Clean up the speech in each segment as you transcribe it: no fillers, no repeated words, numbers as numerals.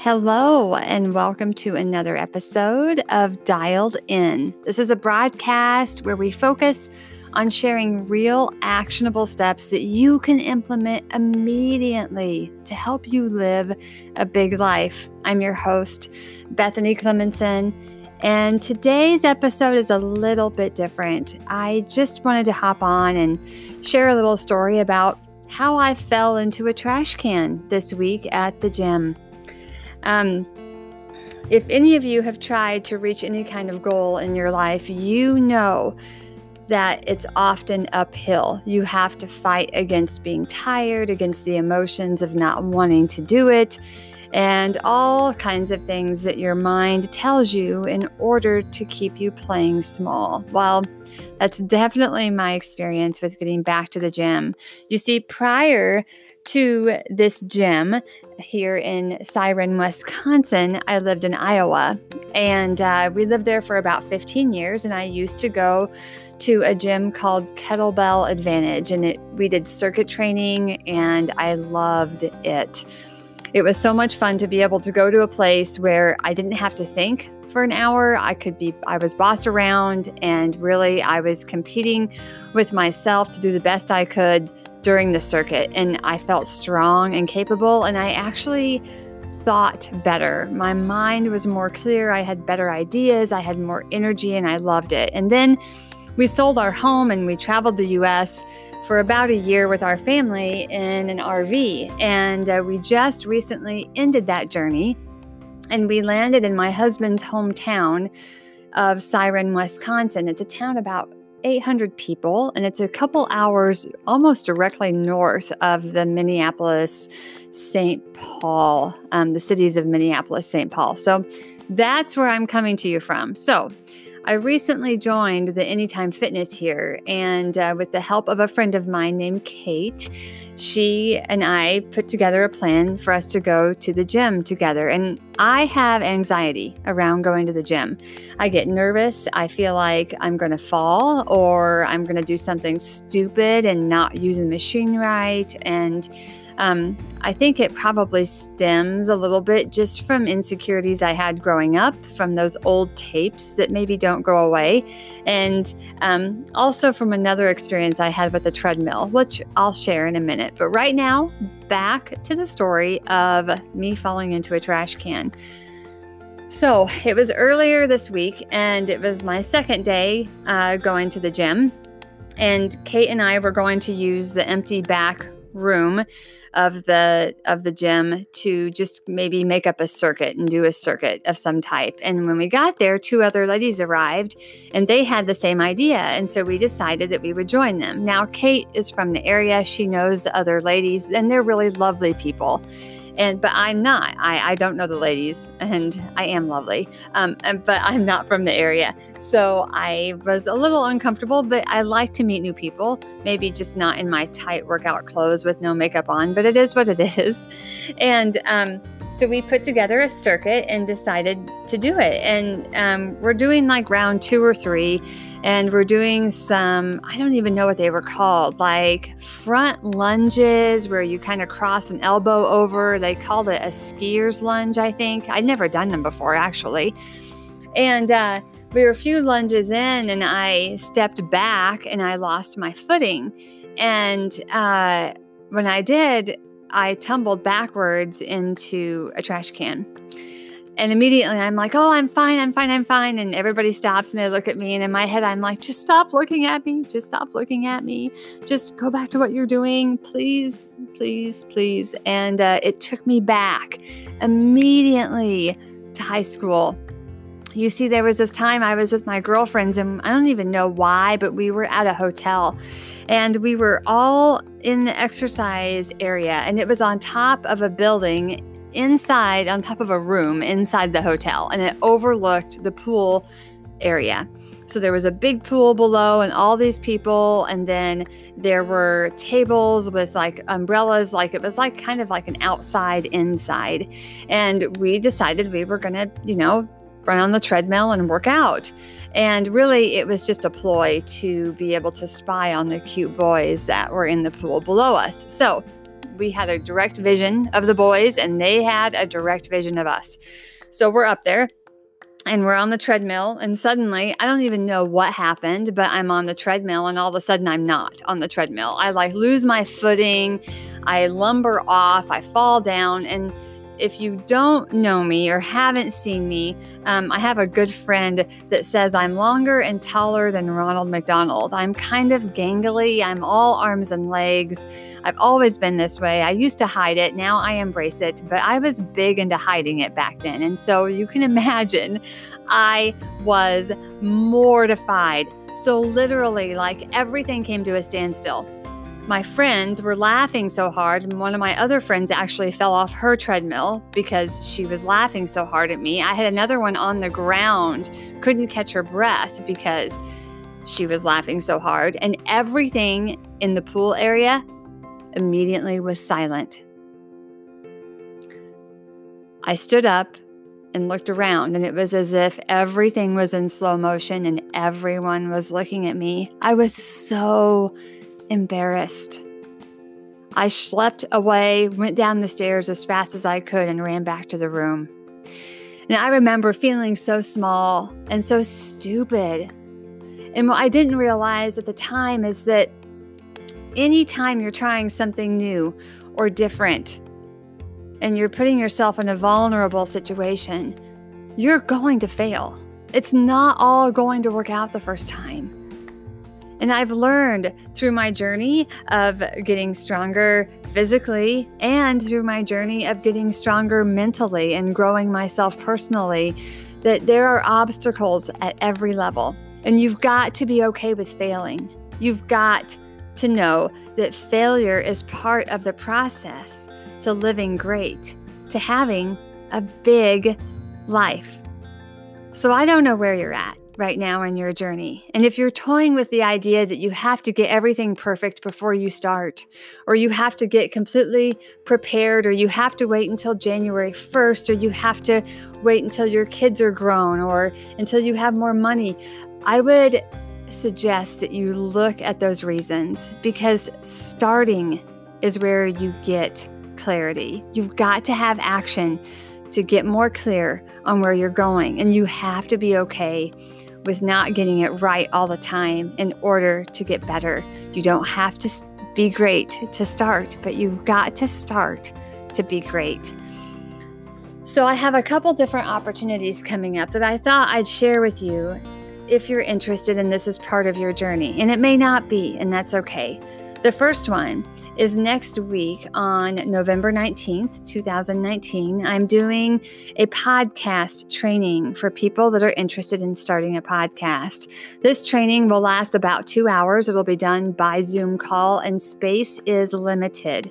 Hello, and welcome to another episode of Dialed In. This is a broadcast where we focus on sharing real, actionable steps that you can implement immediately to help you live a big life. I'm your host, Bethany Clemenson, and today's episode is a little bit different. I just wanted to hop on and share a little story about how I fell into a trash can this week at the gym. If any of you have tried to reach any kind of goal in your life, you know that it's often uphill. You have to fight against being tired, against the emotions of not wanting to do it, and all kinds of things that your mind tells you in order to keep you playing small. Well, that's definitely my experience with getting back to the gym. You see, prior to this gym here in Siren, Wisconsin, I lived in Iowa, and we lived there for about 15 years, and I used to go to a gym called Kettlebell Advantage, and we did circuit training, and I loved it. It was so much fun to be able to go to a place where I didn't have to think for an hour. I was bossed around, and really I was competing with myself to do the best I could during the circuit, and I felt strong and capable, and I actually thought better. My mind was more clear. I had better ideas. I had more energy, and I loved it. And then we sold our home and we traveled the U.S. for about a year with our family in an RV, and we just recently ended that journey, and we landed in my husband's hometown of Siren, Wisconsin. It's a town about 800 people, and it's a couple hours almost directly north of the Minneapolis, St. Paul, the cities of Minneapolis, St. Paul. So that's where I'm coming to you from. So I recently joined the Anytime Fitness here, and with the help of a friend of mine named Kate, she and I put together a plan for us to go to the gym together. And I have anxiety around going to the gym. I get nervous. I feel like I'm going to fall, or I'm going to do something stupid and not use the machine right. And I think it probably stems a little bit just from insecurities I had growing up, from those old tapes that maybe don't go away, and also from another experience I had with the treadmill, which I'll share in a minute. But right now, back to the story of me falling into a trash can. So it was earlier this week, and it was my second day going to the gym, and Kate and I were going to use the empty back room of the gym to just maybe make up a circuit and do a circuit of some type. And when we got there, two other ladies arrived, and they had the same idea. And so we decided that we would join them. Now, Kate is from the area. She knows the other ladies, and they're really lovely people. But I'm not. I don't know the ladies, and I am lovely, but I'm not from the area. So I was a little uncomfortable, but I like to meet new people, maybe just not in my tight workout clothes with no makeup on, but it is what it is. And so we put together a circuit and decided to do it. And we're doing like round 2 or 3. And we're doing some, I don't even know what they were called, like front lunges where you kind of cross an elbow over. They called it a skier's lunge, I think. I'd never done them before, actually. And we were a few lunges in, and I stepped back and I lost my footing. And when I did, I tumbled backwards into a trash can. And immediately I'm like, oh, I'm fine. And everybody stops and they look at me. And in my head, I'm like, just stop looking at me. Just stop looking at me. Just go back to what you're doing. Please, please, please. And it took me back immediately to high school. You see, there was this time I was with my girlfriends, and I don't even know why, but we were at a hotel. And we were all in the exercise area. And it was on top of a building inside, on top of a room inside the hotel, and it overlooked the pool area. So there was a big pool below and all these people, and then there were tables with like umbrellas, like it was like kind of like an outside inside. And we decided we were going to, run on the treadmill and work out. And really it was just a ploy to be able to spy on the cute boys that were in the pool below us. So We had a direct vision of the boys, and they had a direct vision of us. So we're up there, and we're on the treadmill, and suddenly, I don't even know what happened, but I'm on the treadmill, and all of a sudden, I'm not on the treadmill. I lose my footing, I lumber off, I fall down, and if you don't know me or haven't seen me, I have a good friend that says I'm longer and taller than Ronald McDonald. I'm kind of gangly. I'm all arms and legs. I've always been this way. I used to hide it. Now I embrace it, but I was big into hiding it back then. And so you can imagine I was mortified. So literally, everything came to a standstill. My friends were laughing so hard, and one of my other friends actually fell off her treadmill because she was laughing so hard at me. I had another one on the ground, couldn't catch her breath because she was laughing so hard, and everything in the pool area immediately was silent. I stood up and looked around, and it was as if everything was in slow motion and everyone was looking at me. I was so embarrassed. I schlepped away, went down the stairs as fast as I could, and ran back to the room. And I remember feeling so small and so stupid. And what I didn't realize at the time is that anytime you're trying something new or different, and you're putting yourself in a vulnerable situation, you're going to fail. It's not all going to work out the first time. And I've learned through my journey of getting stronger physically and through my journey of getting stronger mentally and growing myself personally that there are obstacles at every level. And you've got to be okay with failing. You've got to know that failure is part of the process to living great, to having a big life. So I don't know where you're at right now in your journey. And if you're toying with the idea that you have to get everything perfect before you start, or you have to get completely prepared, or you have to wait until January 1st, or you have to wait until your kids are grown, or until you have more money, I would suggest that you look at those reasons, because starting is where you get clarity. You've got to have action to get more clear on where you're going, and you have to be okay with not getting it right all the time in order to get better. You don't have to be great to start, but you've got to start to be great. So I have a couple different opportunities coming up that I thought I'd share with you if you're interested and this is part of your journey. And it may not be, and that's okay. The first one is next week on November 19th, 2019. I'm doing a podcast training for people that are interested in starting a podcast. This training will last about 2 hours. It'll be done by Zoom call, and space is limited.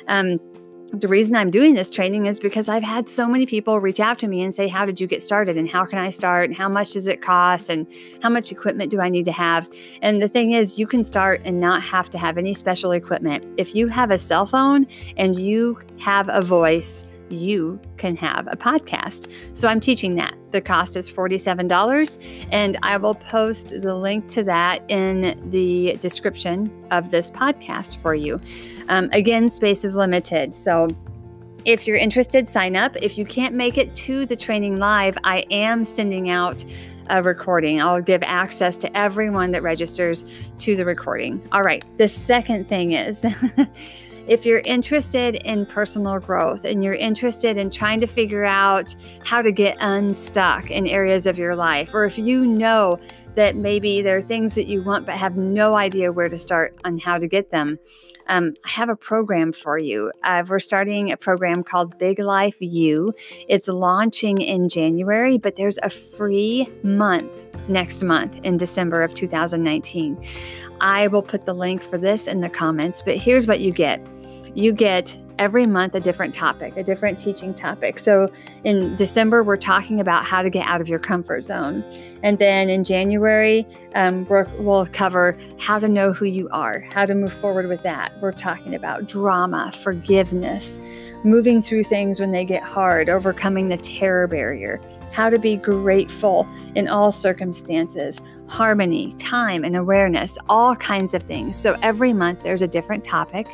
The reason I'm doing this training is because I've had so many people reach out to me and say, how did you get started? And how can I start? And how much does it cost? And how much equipment do I need to have? And the thing is, you can start and not have to have any special equipment. If you have a cell phone and you have a voice, you can have a podcast. So I'm teaching that. The cost is $47, and I will post the link to that in the description of this podcast for you. Again, space is limited. So if you're interested, sign up. If you can't make it to the training live, I am sending out a recording. I'll give access to everyone that registers to the recording. All right. The second thing is, if you're interested in personal growth and you're interested in trying to figure out how to get unstuck in areas of your life, or if you know that maybe there are things that you want but have no idea where to start on how to get them, I have a program for you. We're starting a program called Big Life U. It's launching in January, but there's a free month next month in December of 2019. I will put the link for this in the comments, but here's what you get. You get every month a different topic, a different teaching topic. So in December, we're talking about how to get out of your comfort zone. And then in January, we'll cover how to know who you are, how to move forward with that. We're talking about drama, forgiveness, moving through things when they get hard, overcoming the terror barrier, how to be grateful in all circumstances, harmony, time, and awareness, all kinds of things. So every month there's a different topic.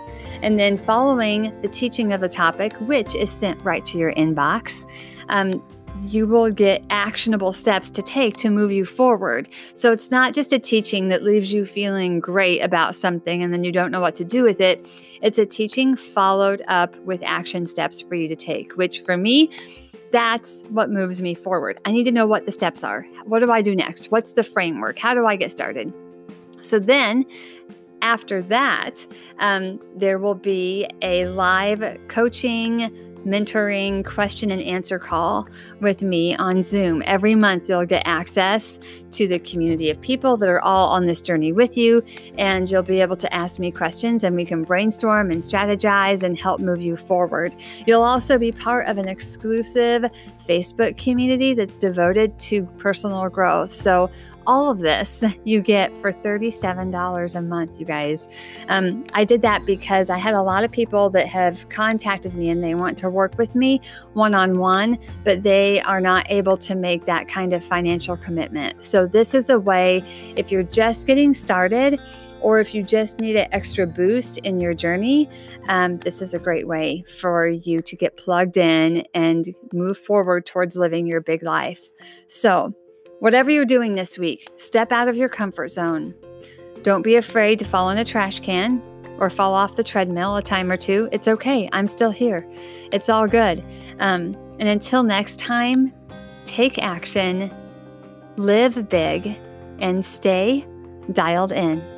And then following the teaching of the topic, which is sent right to your inbox, you will get actionable steps to take to move you forward. So it's not just a teaching that leaves you feeling great about something and then you don't know what to do with it. It's a teaching followed up with action steps for you to take, which for me, that's what moves me forward. I need to know what the steps are. What do I do next? What's the framework? How do I get started? So then after that, there will be a live coaching, mentoring, question and answer call with me on Zoom. Every month, you'll get access to the community of people that are all on this journey with you, and you'll be able to ask me questions and we can brainstorm and strategize and help move you forward. You'll also be part of an exclusive Facebook community that's devoted to personal growth. So all of this you get for $37 a month, you guys. I did that because I had a lot of people that have contacted me and they want to work with me one-on-one, but they are not able to make that kind of financial commitment. So this is a way, if you're just getting started or if you just need an extra boost in your journey, this is a great way for you to get plugged in and move forward towards living your big life. So whatever you're doing this week, step out of your comfort zone. Don't be afraid to fall in a trash can or fall off the treadmill a time or two. It's okay. I'm still here. It's all good. And until next time, take action, live big, and stay dialed in.